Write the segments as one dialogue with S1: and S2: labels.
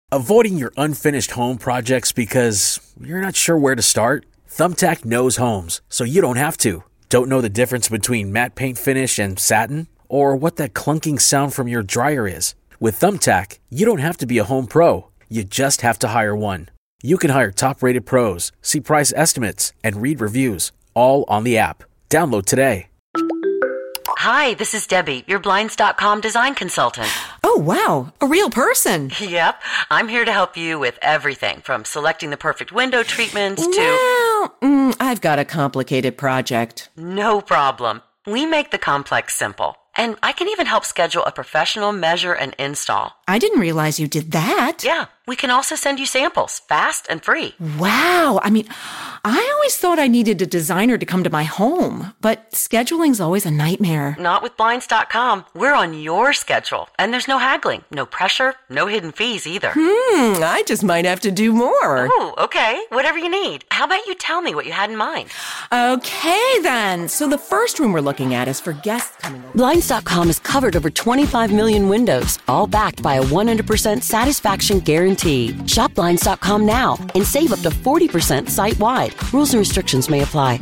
S1: Avoiding your unfinished home projects because you're not sure where to start? Thumbtack knows homes, so you don't have to. Don't know the difference between matte paint finish and satin? Or what that clunking sound from your dryer is? With Thumbtack, you don't have to be a home pro. You just have to hire one. You can hire top-rated pros, see price estimates, and read reviews, all on the app. Download today.
S2: Hi, this is Debbie, your Blinds.com design consultant.
S3: Oh, wow. A real person.
S2: Yep. I'm here to help you with everything from selecting the perfect window treatments to...
S3: Well, I've got a complicated project.
S2: No problem. We make the complex simple. And I can even help schedule a professional measure and install.
S3: I didn't realize you did that.
S2: Yeah. We can also send you samples, fast and free.
S3: Wow. I mean, I always thought I needed a designer to come to my home, but scheduling's always a nightmare.
S2: Not with Blinds.com. We're on your schedule, and there's no haggling, no pressure, no hidden fees either.
S3: I just might have to do more.
S2: Oh, okay. Whatever you need. How about you tell me what you had in mind?
S3: Okay, then. So the first room we're looking at is for guests coming over.
S4: Blinds.com has covered over 25 million windows, all backed by a 100% satisfaction guarantee. Shop Blinds.com now and save up to 40% site-wide. Rules and restrictions may apply.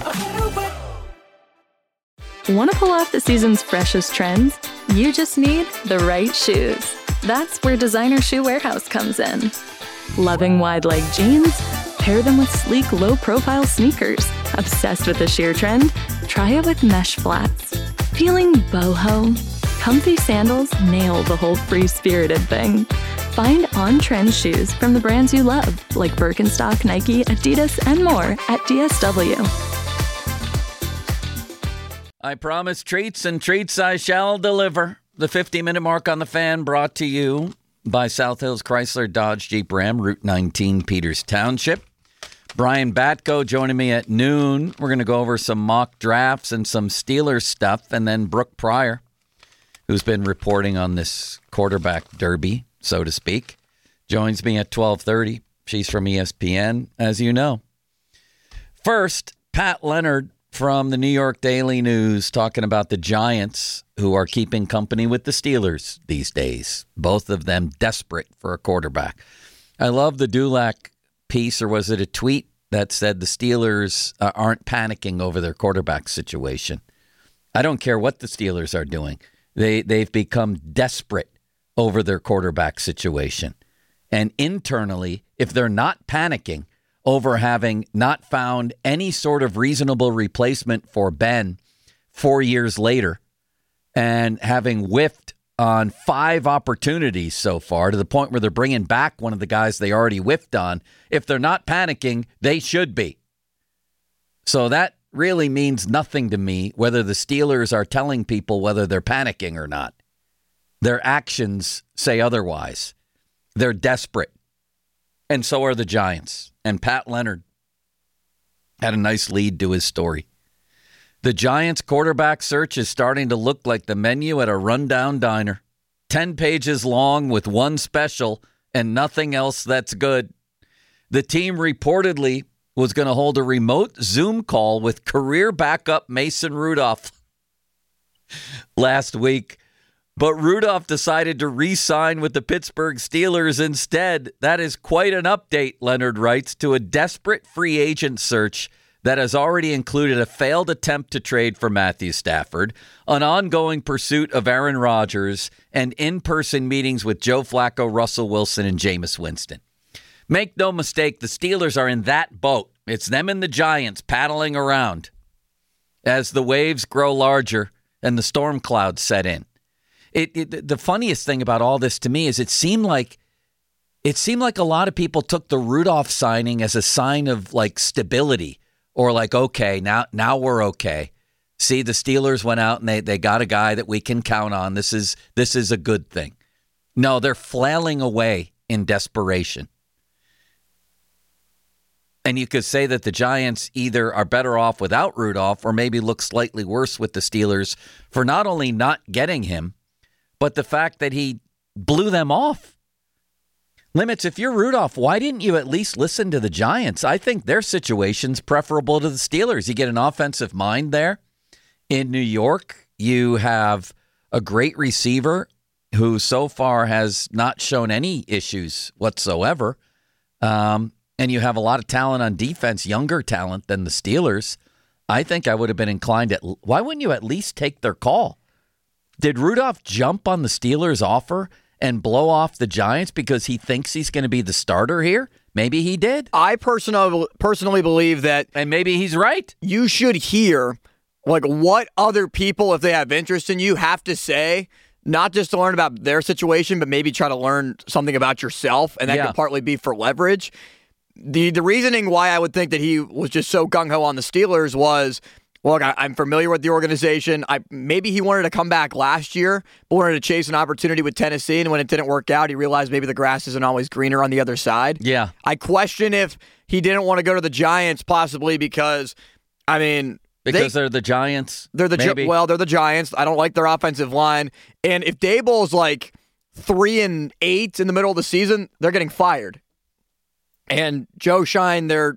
S5: Want to pull off the season's freshest trends? You just need the right shoes. That's where Designer Shoe Warehouse comes in. Loving wide-leg jeans? Pair them with sleek, low-profile sneakers. Obsessed with the sheer trend? Try it with mesh flats. Feeling boho? Comfy sandals nail the whole free-spirited thing. Find on-trend shoes from the brands you love, like Birkenstock, Nike, Adidas, and more at DSW.
S6: I promise treats, and treats I shall deliver. The 50-minute mark on the Fan brought to you by South Hills Chrysler Dodge Jeep Ram, Route 19, Peters Township. Brian Batko joining me at noon. We're going to go over some mock drafts and some Steelers stuff, and then Brooke Pryor, who's been reporting on this quarterback derby, so to speak, joins me at 12:30. She's from ESPN, as you know. First, Pat Leonard from the New York Daily News talking about the Giants, who are keeping company with the Steelers these days, both of them desperate for a quarterback. I love the Dulac piece, or was it a tweet, that said the Steelers aren't panicking over their quarterback situation. I don't care what the Steelers are doing. They've become desperate over their quarterback situation. And internally, if they're not panicking over having not found any sort of reasonable replacement for Ben 4 years later and having whiffed on 5 opportunities so far to the point where they're bringing back one of the guys they already whiffed on, if they're not panicking, they should be. So that really means nothing to me whether the Steelers are telling people whether they're panicking or not. Their actions say otherwise. They're desperate. And so are the Giants. And Pat Leonard had a nice lead to his story. The Giants' quarterback search is starting to look like the menu at a rundown diner. 10 pages long with one special and nothing else that's good. The team reportedly was going to hold a remote Zoom call with career backup Mason Rudolph last week. But Rudolph decided to re-sign with the Pittsburgh Steelers instead. That is quite an update, Leonard writes, to a desperate free agent search that has already included a failed attempt to trade for Matthew Stafford, an ongoing pursuit of Aaron Rodgers, and in-person meetings with Joe Flacco, Russell Wilson, and Jameis Winston. Make no mistake, the Steelers are in that boat. It's them and the Giants paddling around as the waves grow larger and the storm clouds set in. The funniest thing about all this to me is it seemed like a lot of people took the Rudolph signing as a sign of like stability, or like, okay, now we're okay. See, the Steelers went out and they got a guy that we can count on. This is a good thing. No, they're flailing away in desperation. And you could say that the Giants either are better off without Rudolph or maybe look slightly worse with the Steelers for not only not getting him, but the fact that he blew them off. Limits, if you're Rudolph, why didn't you at least listen to the Giants? I think their situation's preferable to the Steelers. You get an offensive mind there. In New York, you have a great receiver who so far has not shown any issues whatsoever. And you have a lot of talent on defense, younger talent than the Steelers. I think I would have been inclined why wouldn't you at least take their call? Did Rudolph jump on the Steelers' offer and blow off the Giants because he thinks he's going to be the starter here? Maybe he did.
S7: I personally believe that.
S6: And maybe he's right.
S7: You should hear what other people, if they have interest in you, have to say, not just to learn about their situation, but maybe try to learn something about yourself. And that could partly be for leverage. The reasoning why I would think that he was just so gung-ho on the Steelers was, look, I'm familiar with the organization. Maybe he wanted to come back last year, but wanted to chase an opportunity with Tennessee, and when it didn't work out, he realized maybe the grass isn't always greener on the other side.
S6: Yeah.
S7: I question if he didn't want to go to the Giants, possibly because,
S6: because they're the Giants?
S7: They're the Giants. I don't like their offensive line. And if Daboll's 3-8 in the middle of the season, they're getting fired. And Joe Shine, their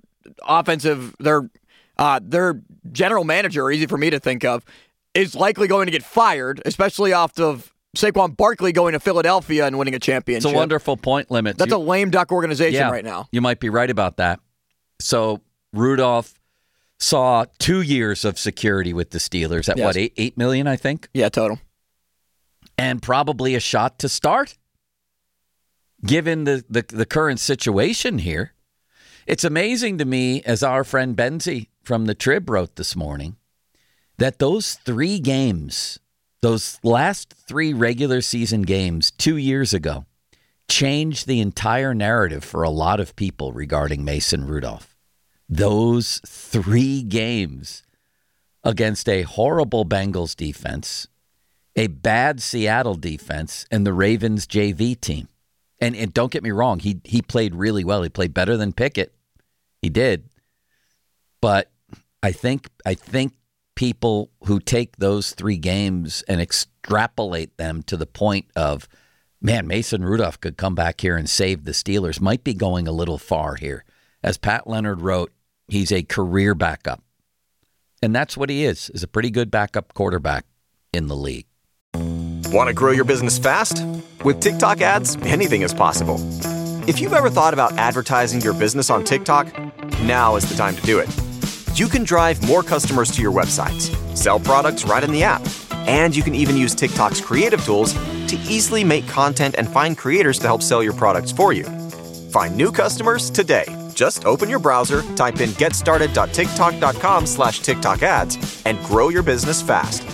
S7: general manager, easy for me to think of, is likely going to get fired, especially off of Saquon Barkley going to Philadelphia and winning a championship.
S6: It's a wonderful point limit.
S7: That's a lame duck organization right now.
S6: You might be right about that. So Rudolph saw 2 years of security with the Steelers at what, $8 million, I think?
S7: Yeah, total.
S6: And probably a shot to start. Given the current situation here, it's amazing to me, as our friend Benzie from the Trib wrote this morning, that those 3 games, those last 3 regular season games 2 years ago, changed the entire narrative for a lot of people regarding Mason Rudolph. Those 3 games against a horrible Bengals defense, a bad Seattle defense, and the Ravens JV team. And don't get me wrong, he played really well. He played better than Pickett. He did. But I think people who take those 3 games and extrapolate them to the point of, man, Mason Rudolph could come back here and save the Steelers might be going a little far here. As Pat Leonard wrote, he's a career backup. And that's what he is a pretty good backup quarterback in the league.
S8: Want to grow your business fast? With TikTok ads, anything is possible. If you've ever thought about advertising your business on TikTok, now is the time to do it. You can drive more customers to your websites, sell products right in the app, and you can even use TikTok's creative tools to easily make content and find creators to help sell your products for you. Find new customers today. Just open your browser, type in getstarted.tiktok.com/TikTok ads, and grow your business fast.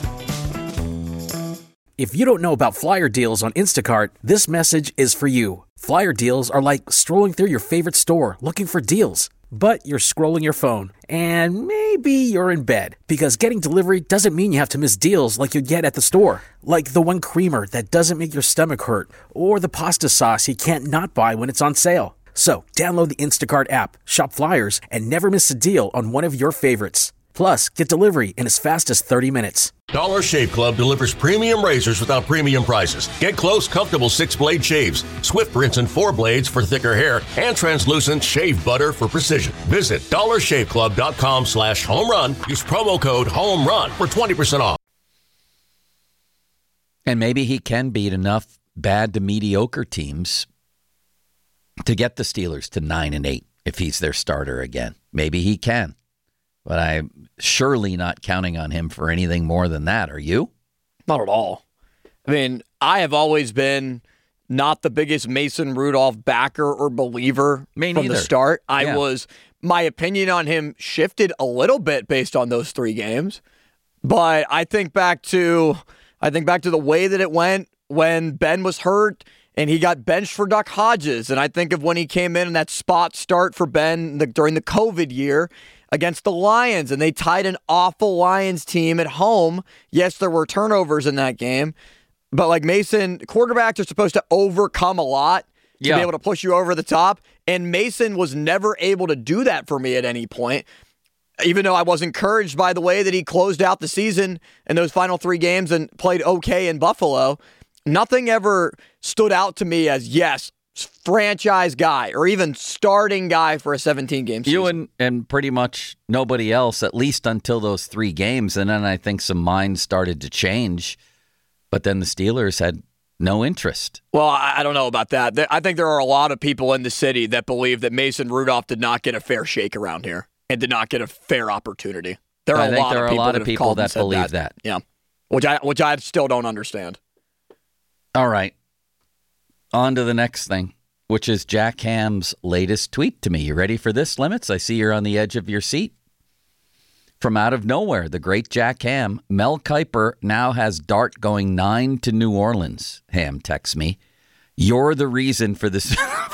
S1: If you don't know about flyer deals on Instacart, this message is for you. Flyer deals are like strolling through your favorite store looking for deals. But you're scrolling your phone, and maybe you're in bed, because getting delivery doesn't mean you have to miss deals like you get at the store. Like the one creamer that doesn't make your stomach hurt, or the pasta sauce you can't not buy when it's on sale. So download the Instacart app, shop flyers, and never miss a deal on one of your favorites. Plus, get delivery in as fast as 30 minutes.
S9: Dollar Shave Club delivers premium razors without premium prices. Get close, comfortable 6-blade shaves, swift rinse and 4 blades for thicker hair, and translucent shave butter for precision. Visit dollarshaveclub.com/home run. Use promo code HOME RUN for 20% off.
S6: And maybe he can beat enough bad to mediocre teams to get the Steelers to 9-8 if he's their starter again. Maybe he can. But I'm surely not counting on him for anything more than that. Are you?
S7: Not at all. I mean, I have always been not the biggest Mason Rudolph backer or believer from the start. My opinion on him shifted a little bit based on those 3 games. But I think back to the way that it went when Ben was hurt and he got benched for Duck Hodges. And I think of when he came in that spot start for Ben during the COVID year against the Lions, and they tied an awful Lions team at home. Yes, there were turnovers in that game, but like Mason, quarterbacks are supposed to overcome a lot to be able to push you over the top, and Mason was never able to do that for me at any point, even though I was encouraged by the way that he closed out the season in those final 3 games and played okay in Buffalo. Nothing ever stood out to me as, yes, franchise guy or even starting guy for a 17-game season.
S6: You and pretty much nobody else, at least until those 3 games. And then I think some minds started to change. But then the Steelers had No interest.
S7: Well, I don't know about that. I think there are a lot of people in the city that believe that Mason Rudolph did not get a fair shake around here and did not get a fair opportunity. There are a lot of people that believe that. Yeah, which I still don't understand.
S6: All right. On to the next thing, which is Jack Ham's latest tweet to me. You ready for this, Limits? I see you're on the edge of your seat. From out of nowhere, the great Jack Ham, Mel Kiper now has Dart going 9 to New Orleans. Ham texts me, "You're the reason for this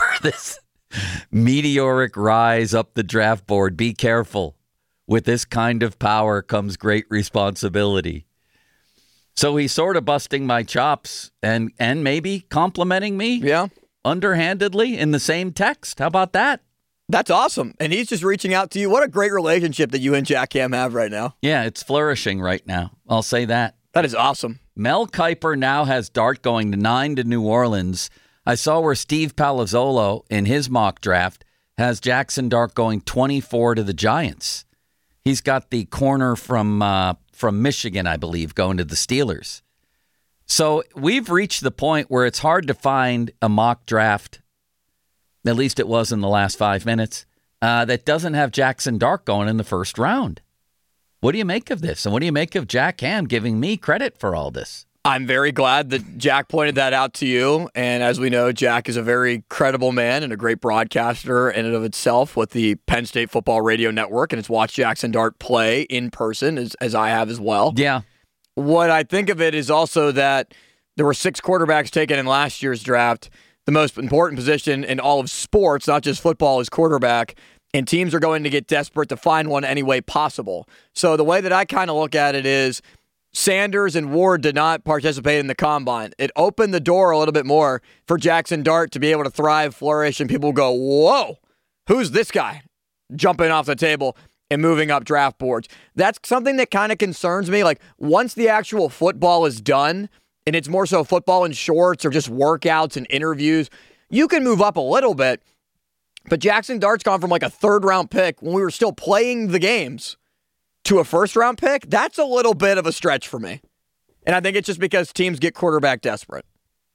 S6: meteoric rise up the draft board. Be careful. With this kind of power comes great responsibility." So he's sort of busting my chops and maybe complimenting me underhandedly in the same text. How about that?
S7: That's awesome. And he's just reaching out to you. What a great relationship that you and Jack Ham have right now.
S6: Yeah, it's flourishing right now. I'll say that.
S7: That is awesome.
S6: Mel Kiper now has Dart going to 9 to New Orleans. I saw where Steve Palazzolo in his mock draft has Jackson Dart going 24 to the Giants. He's got the corner from Michigan, I believe, going to the Steelers. So we've reached the point where it's hard to find a mock draft, at least it was in the last 5 minutes, that doesn't have Jackson Dart going in the first round. What do you make of this? And what do you make of Jack Ham giving me credit for all this?
S7: I'm very glad that Jack pointed that out to you. And as we know, Jack is a very credible man and a great broadcaster in and of itself with the Penn State Football Radio Network, and has watched Jackson Dart play in person, as I have as well.
S6: Yeah.
S7: What I think of it is also that there were 6 quarterbacks taken in last year's draft. The most important position in all of sports, not just football, is quarterback. And teams are going to get desperate to find one any way possible. So the way that I kind of look at it is Sanders and Ward did not participate in the combine. It opened the door a little bit more for Jackson Dart to be able to thrive, flourish, and people go, whoa, who's this guy? Jumping off the table and moving up draft boards. That's something that kind of concerns me. Like, once the actual football is done, and it's more so football in shorts or just workouts and interviews, you can move up a little bit. But Jackson Dart's gone from like a 3rd-round pick when we were still playing the games to a 1st-round pick. That's a little bit of a stretch for me. And I think it's just because teams get quarterback desperate.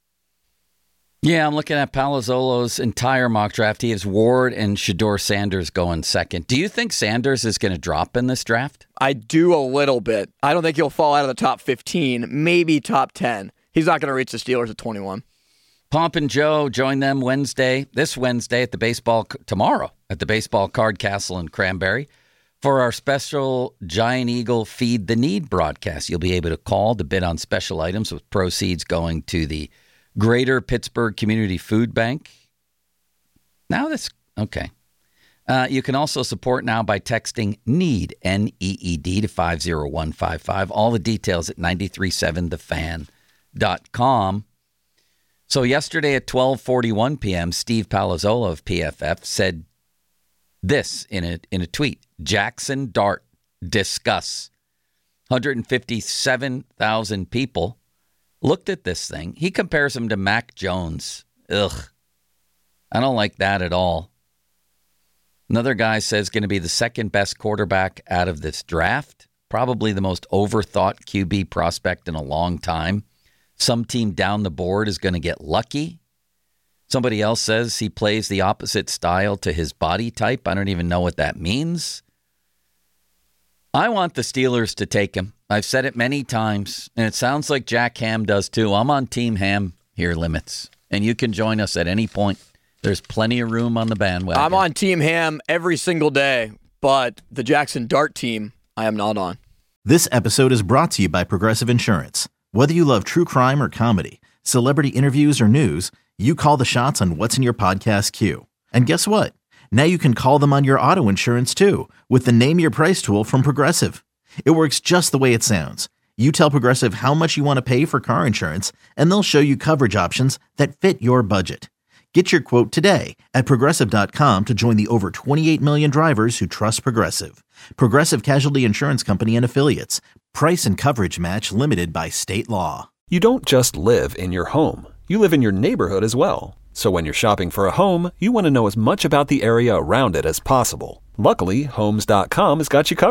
S6: Yeah, I'm looking at Palazzolo's entire mock draft. He has Ward and Shedeur Sanders going second. Do you think Sanders is going to drop in this draft?
S7: I do a little bit. I don't think he'll fall out of the top 15, maybe top 10. He's not going to reach the Steelers at 21.
S6: Pomp and Joe join them this Wednesday tomorrow at the Baseball Card Castle in Cranberry for our special Giant Eagle Feed the Need broadcast. You'll be able to call to bid on special items with proceeds going to the Greater Pittsburgh Community Food Bank. Okay. You can also support now by texting NEED, N-E-E-D, to 50155. All the details at 937thefan.com. So yesterday at 12:41 p.m., Steve Palazzolo of PFF said this in a tweet: Jackson Dart, discuss. 157,000 people looked at this thing. He compares him to Mac Jones. Ugh. I don't like that at all. Another guy says going to be the 2nd best quarterback out of this draft. Probably the most overthought QB prospect in a long time. Some team down the board is going to get lucky. Somebody else says he plays the opposite style to his body type. I don't even know what that means. I want the Steelers to take him. I've said it many times, and it sounds like Jack Ham does too. I'm on Team Ham here, Limits. And you can join us at any point. There's plenty of room on the bandwagon.
S7: I'm on Team Ham every single day, but the Jackson Dart team, I am not on.
S10: This episode is brought to you by Progressive Insurance. Whether you love true crime or comedy, celebrity interviews or news, you call the shots on what's in your podcast queue. And guess what? Now you can call them on your auto insurance too with the Name Your Price tool from Progressive. It works just the way it sounds. You tell Progressive how much you want to pay for car insurance, and they'll show you coverage options that fit your budget. Get your quote today at Progressive.com to join the over 28 million drivers who trust Progressive. Progressive Casualty Insurance Company and Affiliates. Price and coverage match limited by state law.
S11: You don't just live in your home. You live in your neighborhood as well. So when you're shopping for a home, you want to know as much about the area around it as possible. Luckily, Homes.com has got you covered.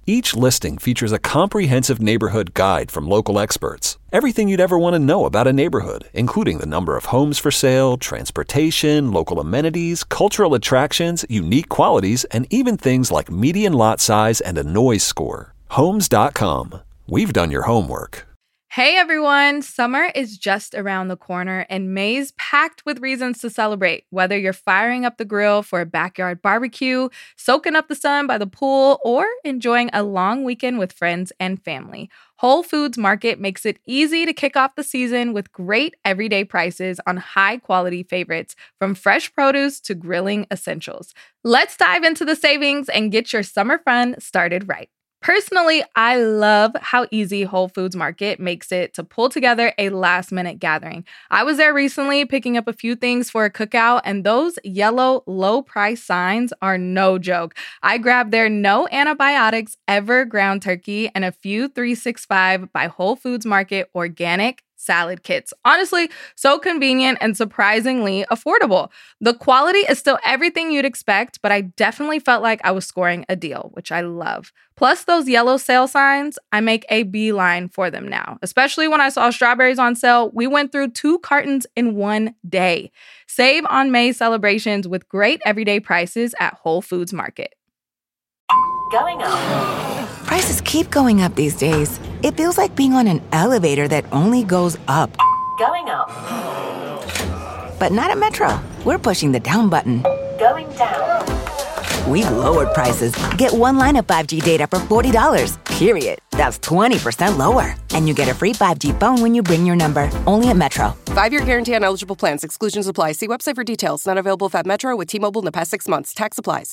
S11: Each listing features a comprehensive neighborhood guide from local experts. Everything you'd ever want to know about a neighborhood, including the number of homes for sale, transportation, local amenities, cultural attractions, unique qualities, and even things like median lot size and a noise score. Homes.com. We've done your homework.
S12: Hey everyone, summer is just around the corner and May's packed with reasons to celebrate. Whether you're firing up the grill for a backyard barbecue, soaking up the sun by the pool, or enjoying a long weekend with friends and family, Whole Foods Market makes it easy to kick off the season with great everyday prices on high-quality favorites, from fresh produce to grilling essentials. Let's dive into the savings and get your summer fun started right. Personally, I love how easy Whole Foods Market makes it to pull together a last-minute gathering. I was there recently picking up a few things for a cookout, and those yellow low-price signs are no joke. I grabbed their no antibiotics ever ground turkey and a few 365 by Whole Foods Market organic salad kits. Honestly, so convenient and surprisingly affordable. The quality is still everything you'd expect, but I definitely felt like I was scoring a deal, which I love. Plus those yellow sale signs, I make a beeline for them now. Especially when I saw strawberries on sale, we went through 2 cartons in one day. Save on May celebrations with great everyday prices at Whole Foods Market.
S13: Going up. Prices keep going up these days. It feels like being on an elevator that only goes up.
S2: Going up.
S13: But not at Metro. We're pushing the down button.
S2: Going down.
S13: We've lowered prices. Get one line of 5G data for $40, period. That's 20% lower. And you get a free 5G phone when you bring your number. Only at Metro.
S14: 5-year guarantee on eligible plans. Exclusions apply. See website for details. Not available at Metro with T-Mobile in the past 6 months. Tax applies.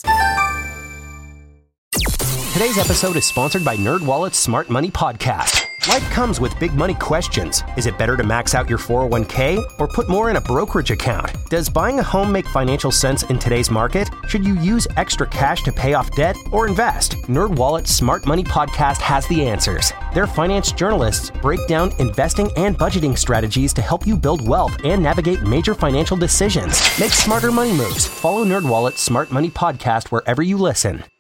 S15: Today's episode is sponsored by NerdWallet's Smart Money Podcast. Life comes with big money questions. Is it better to max out your 401k or put more in a brokerage account? Does buying a home make financial sense in today's market? Should you use extra cash to pay off debt or invest? NerdWallet's Smart Money Podcast has the answers. Their finance journalists break down investing and budgeting strategies to help you build wealth and navigate major financial decisions. Make smarter money moves. Follow NerdWallet's Smart Money Podcast wherever you listen.